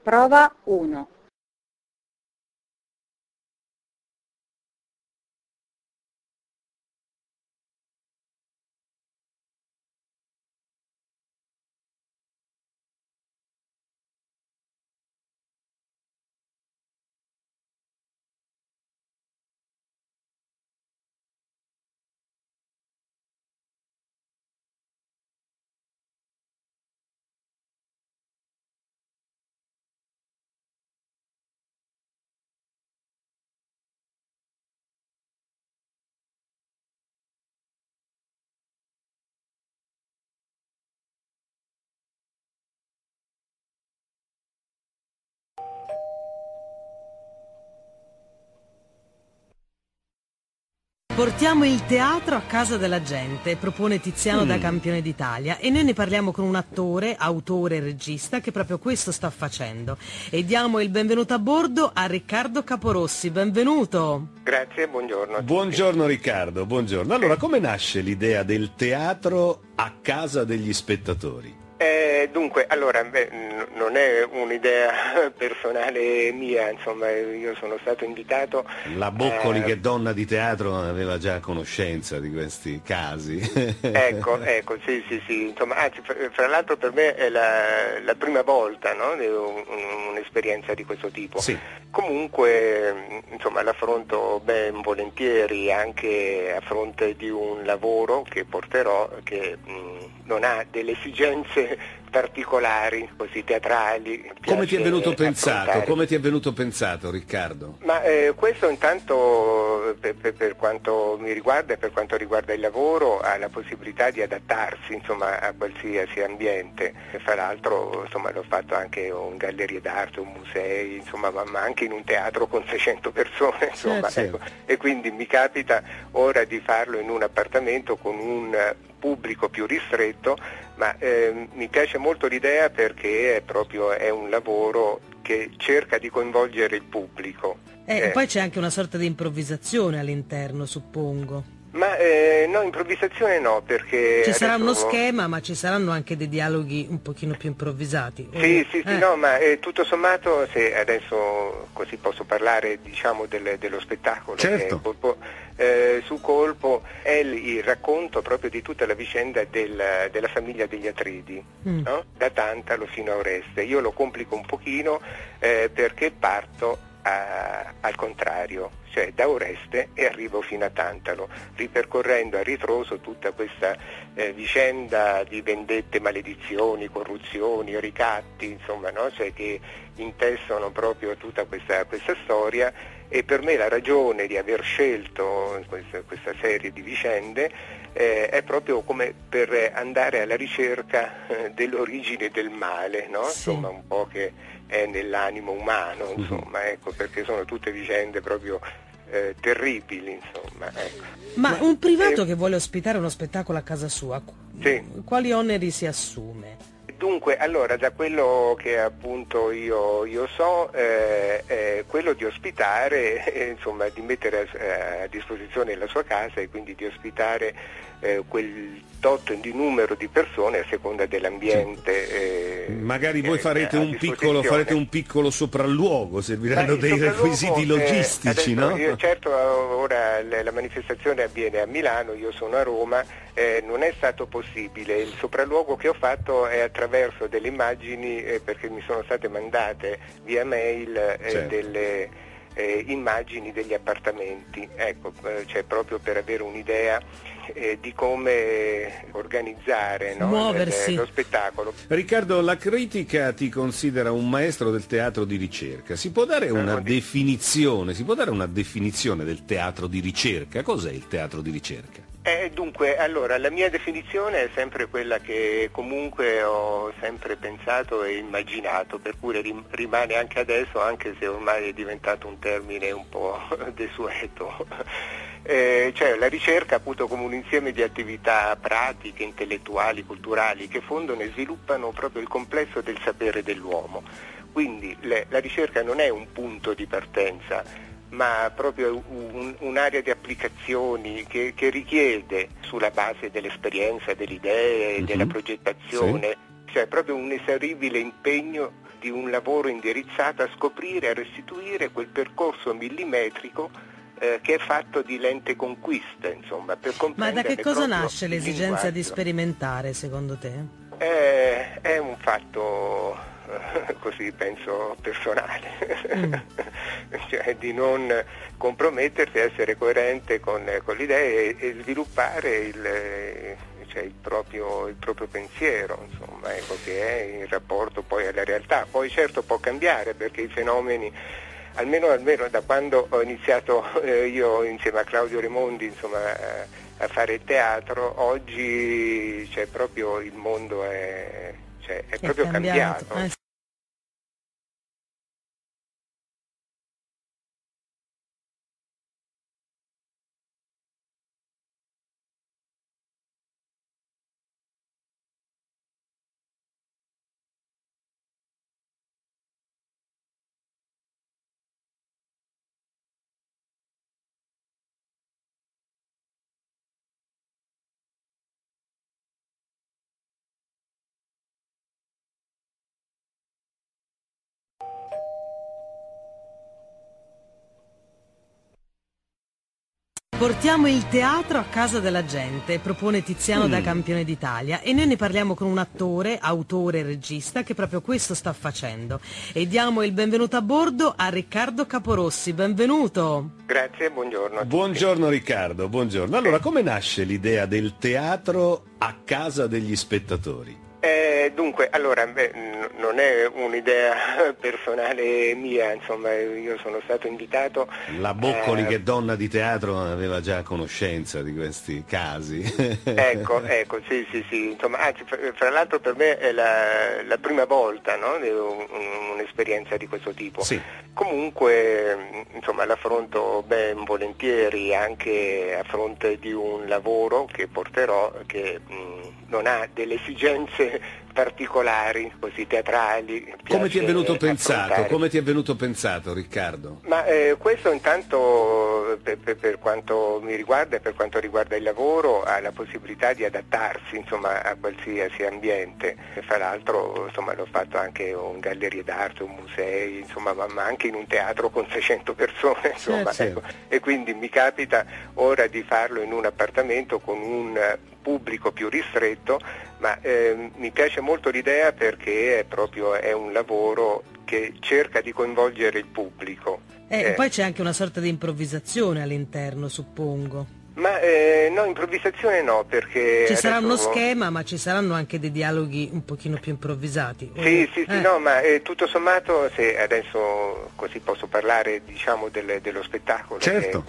Prova 1. Portiamo il teatro a casa della gente, propone Tiziano da Campione d'Italia, e noi ne parliamo con un attore, autore e regista che proprio questo sta facendo. E diamo il benvenuto a bordo a Riccardo Caporossi. Benvenuto! Grazie, buongiorno. Buongiorno Riccardo, buongiorno. Allora, come nasce l'idea del teatro a casa degli spettatori? Dunque, allora, non è un'idea personale mia, insomma, io sono stato invitato... La Boccoli, che donna di teatro, aveva già conoscenza di questi casi. Ecco, sì, insomma, anzi, fra l'altro per me è la prima volta, no? Un'esperienza di questo tipo. Sì. Comunque, insomma, l'affronto ben volentieri, anche a fronte di un lavoro che porterò, che non ha delle esigenze particolari, così teatrali. Come ti è venuto pensato? Come ti è venuto pensato, Riccardo? Ma questo intanto per quanto mi riguarda e per quanto riguarda il lavoro ha la possibilità di adattarsi, insomma, a qualsiasi ambiente. E fra l'altro, insomma, l'ho fatto anche in gallerie d'arte, in musei, insomma, ma anche in un teatro con 600 persone, insomma, sì. ecco. E quindi mi capita ora di farlo in un appartamento con un pubblico più ristretto, ma mi piace molto l'idea perché è un lavoro che cerca di coinvolgere il pubblico. Poi c'è anche una sorta di improvvisazione all'interno, suppongo. Ma no, improvvisazione no, perché... Ci sarà uno schema, ma ci saranno anche dei dialoghi un pochino più improvvisati. Sì, no, ma tutto sommato, se adesso così posso parlare, diciamo, dello spettacolo, certo. Che su colpo è il racconto proprio di tutta la vicenda della famiglia degli Atridi, no? Da Tantalo fino a Oreste. Io lo complico un pochino perché parto al contrario, cioè da Oreste e arrivo fino a Tantalo, ripercorrendo a ritroso tutta questa vicenda di vendette, maledizioni, corruzioni, ricatti, insomma, no? Cioè, che intestano proprio tutta questa storia. E per me la ragione di aver scelto questa serie di vicende è proprio come per andare alla ricerca dell'origine del male, no? Sì. Insomma, un po' che è nell'animo umano, insomma, ecco, perché sono tutte vicende proprio terribili, insomma, ecco. Ma un privato che vuole ospitare uno spettacolo a casa sua, sì. Quali oneri si assume? Dunque, allora, da quello che appunto io so, quello di ospitare, insomma, di mettere a disposizione la sua casa e quindi di ospitare quel tot di numero di persone a seconda dell'ambiente. Magari voi farete un piccolo sopralluogo, serviranno dei requisiti logistici, adesso, no? Certo, ora la manifestazione avviene a Milano, io sono a Roma, non è stato possibile. Il sopralluogo che ho fatto è attraverso delle immagini, perché mi sono state mandate via mail delle immagini degli appartamenti, ecco, cioè proprio per avere un'idea di come organizzare, no? Muoversi. Lo spettacolo. Riccardo, la critica ti considera un maestro del teatro di ricerca. Si può dare una definizione del teatro di ricerca? Cos'è il teatro di ricerca? Dunque, allora, la mia definizione è sempre quella che comunque ho sempre pensato e immaginato, per cui rimane anche adesso, anche se ormai è diventato un termine un po' desueto. Cioè la ricerca appunto come un insieme di attività pratiche, intellettuali, culturali che fondano e sviluppano proprio il complesso del sapere dell'uomo. Quindi la ricerca non è un punto di partenza, ma proprio un'area di applicazioni che richiede, sulla base dell'esperienza, delle idee, della progettazione, cioè proprio un esauribile impegno di un lavoro indirizzato a scoprire, a restituire quel percorso millimetrico che è fatto di lente conquiste, insomma, per comprendere. Ma da che cosa nasce il l'esigenza di linguaggio. sperimentare, secondo te? È un fatto così penso personale, cioè di non compromettersi, essere coerente con le idee e sviluppare il proprio pensiero, insomma, ecco, che è in rapporto poi alla realtà. Poi certo può cambiare, perché i fenomeni, almeno da quando ho iniziato io insieme a Claudio Raimondi, insomma, a fare il teatro, oggi proprio il mondo è proprio cambiato. Portiamo il teatro a casa della gente, propone Tiziano da Campione d'Italia, e noi ne parliamo con un attore, autore e regista che proprio questo sta facendo. E diamo il benvenuto a bordo a Riccardo Caporossi. Benvenuto. Grazie, buongiorno. Buongiorno Riccardo, buongiorno. Allora, come nasce l'idea del teatro a casa degli spettatori? Dunque, allora, non è un'idea personale mia, insomma, io sono stato invitato. La Boccoli, che donna di teatro, aveva già conoscenza di questi casi. Ecco, sì, insomma, anzi, fra l'altro per me è la prima volta, no? Un'esperienza di questo tipo. Sì. Comunque, insomma, l'affronto ben volentieri, anche a fronte di un lavoro che porterò, che non ha delle esigenze particolari, così teatrali. Come ti è venuto pensato? Come ti è venuto pensato, Riccardo? Ma questo intanto per quanto mi riguarda e per quanto riguarda il lavoro, ha la possibilità di adattarsi, insomma, a qualsiasi ambiente. Fra l'altro, insomma, l'ho fatto anche in gallerie d'arte, in musei, insomma, ma anche in un teatro con 600 persone, insomma, certo. Ecco. E quindi mi capita ora di farlo in un appartamento con un pubblico più ristretto, ma mi piace molto l'idea perché è un lavoro che cerca di coinvolgere il pubblico. Poi c'è anche una sorta di improvvisazione all'interno, suppongo. Ma no, improvvisazione no, perché ci sarà uno schema, ma ci saranno anche dei dialoghi un pochino più improvvisati. Sì, no, ma tutto sommato, se adesso così posso parlare, diciamo, dello spettacolo, certo.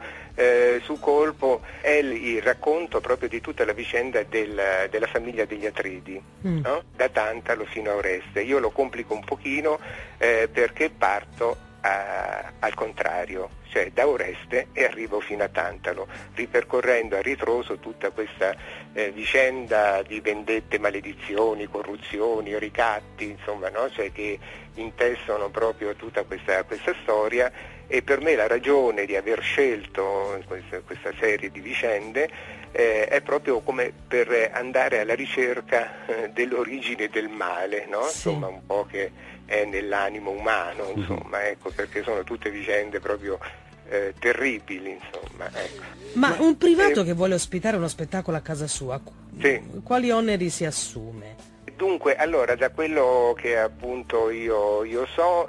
Su colpo è il racconto proprio di tutta la vicenda della famiglia degli Atridi, no? Da Tantalo fino a Oreste. Io lo complico un pochino perché parto al contrario, cioè da Oreste e arrivo fino a Tantalo, ripercorrendo a ritroso tutta questa vicenda di vendette, maledizioni, corruzioni, ricatti, insomma, no? Cioè, che intessono proprio tutta questa storia. E per me la ragione di aver scelto questa serie di vicende è proprio come per andare alla ricerca dell'origine del male, no? Sì. Insomma, un po' che è nell'animo umano, insomma, ecco, perché sono tutte vicende proprio terribili, insomma, ecco. Ma un privato che vuole ospitare uno spettacolo a casa sua, sì. Quali oneri si assume? Dunque, allora, da quello che appunto io so,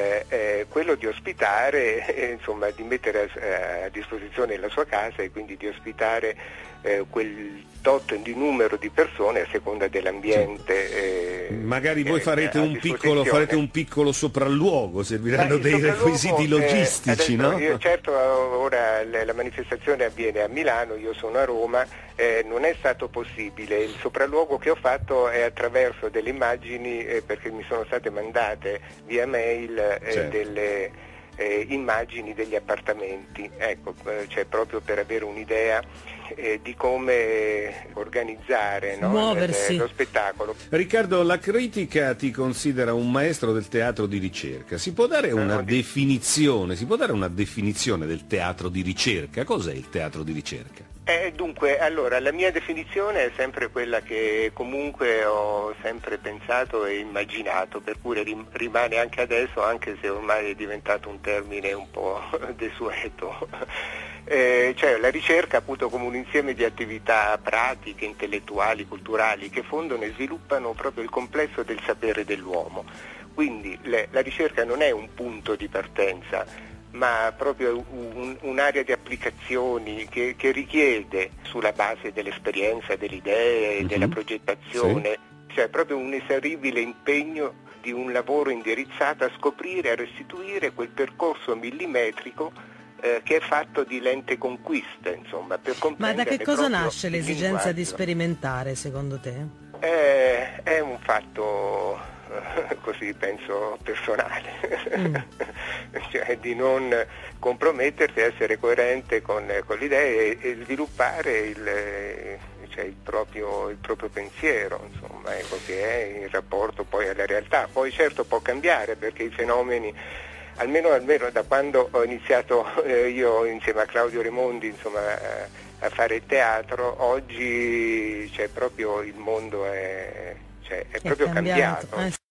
è quello di ospitare, insomma, di mettere a disposizione la sua casa e quindi di ospitare quel tot di numero di persone a seconda dell'ambiente. Magari voi farete un piccolo sopralluogo, serviranno dei requisiti logistici, adesso, no? Certo, ora la manifestazione avviene a Milano, io sono a Roma, non è stato possibile. Il sopralluogo che ho fatto è attraverso delle immagini, perché mi sono state mandate via mail certo. delle immagini degli appartamenti, ecco, cioè proprio per avere un'idea di come organizzare, no? Muoversi. Lo spettacolo. Riccardo, la critica ti considera un maestro del teatro di ricerca. Si può dare una definizione del teatro di ricerca? Cos'è il teatro di ricerca? Dunque, allora, la mia definizione è sempre quella che comunque ho sempre pensato e immaginato, per cui rimane anche adesso, anche se ormai è diventato un termine un po' desueto. Cioè la ricerca appunto come un insieme di attività pratiche, intellettuali, culturali che fondano e sviluppano proprio il complesso del sapere dell'uomo. Quindi la ricerca non è un punto di partenza, ma proprio un'area di applicazioni che richiede, sulla base dell'esperienza, delle idee, della progettazione, cioè proprio un inesauribile impegno di un lavoro indirizzato a scoprire, a restituire quel percorso millimetrico che è fatto di lente conquiste, insomma, per comprendere. Ma da che cosa nasce l'esigenza di sperimentare, secondo te? È un fatto così penso personale, cioè di non compromettersi, essere coerente con le idee e sviluppare il proprio pensiero, insomma, ecco, che è in rapporto poi alla realtà. Poi certo può cambiare, perché i fenomeni, almeno da quando ho iniziato io insieme a Claudio Raimondi, insomma, a fare teatro, oggi proprio il mondo è proprio cambiato.